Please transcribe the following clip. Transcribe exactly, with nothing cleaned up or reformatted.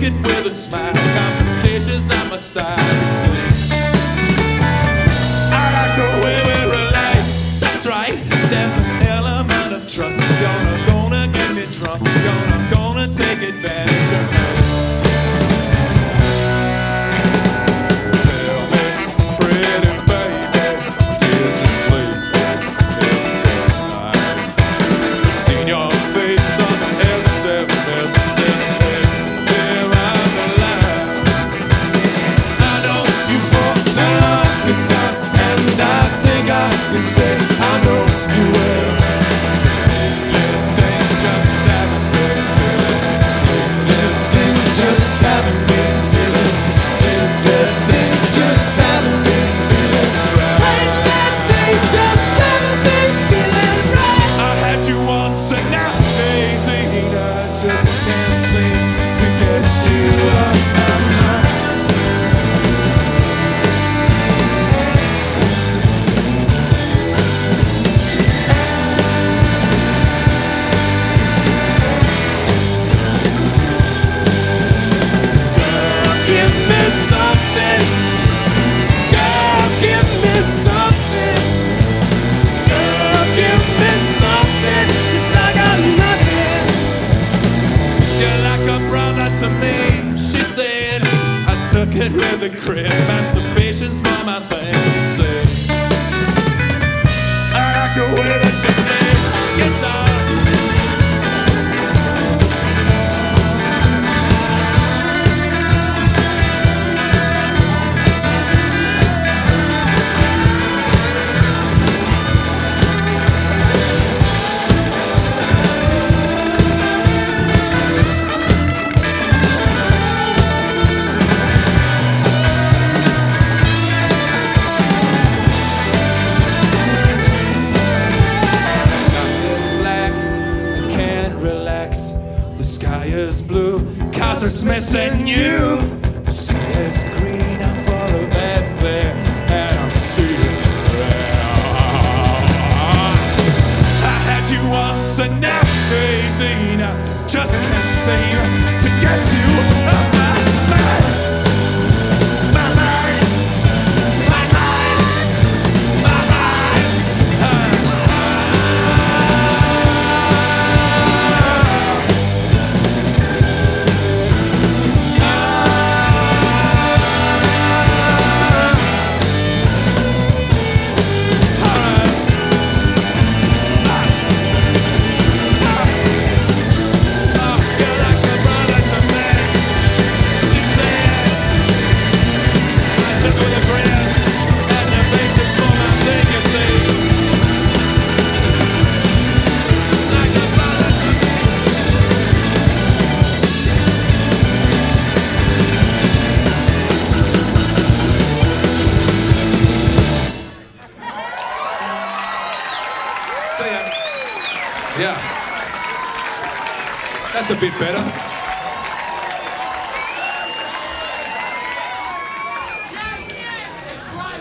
it with a smile. Competition's not my style, you see. I like the way we relate. That's right, there's an element of trust. You're gonna, gonna get me drunk. You're gonna, gonna take advantage of me. Tell me, pretty baby, did you sleep in tonight? Seen your face on the S M S. Say I know you will. Little things just haven't been feeling. Little things just haven't been feeling. Little things just haven't been feeling right. Little things just haven't been feeling right. I had you once and now eighteen. I just can't seem to get you off my mind. To me, she said, I took it with a grip. Masturbation's my my thing, you say. I like the way that you play guitar. Is blue, cause it's missing you. The sea is green, I'm full of that there, and I'm seeing there. I had you once and now eighteen. I just can't seem to get you off my mind. My mind, my mind, my mind. Yeah, that's a bit better.